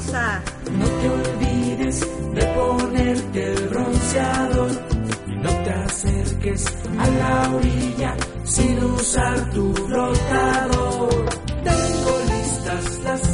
hermosa. No te olvides de ponerte el bronceador y no te acerques a la orilla sin usar tu flotador. Tengo listas las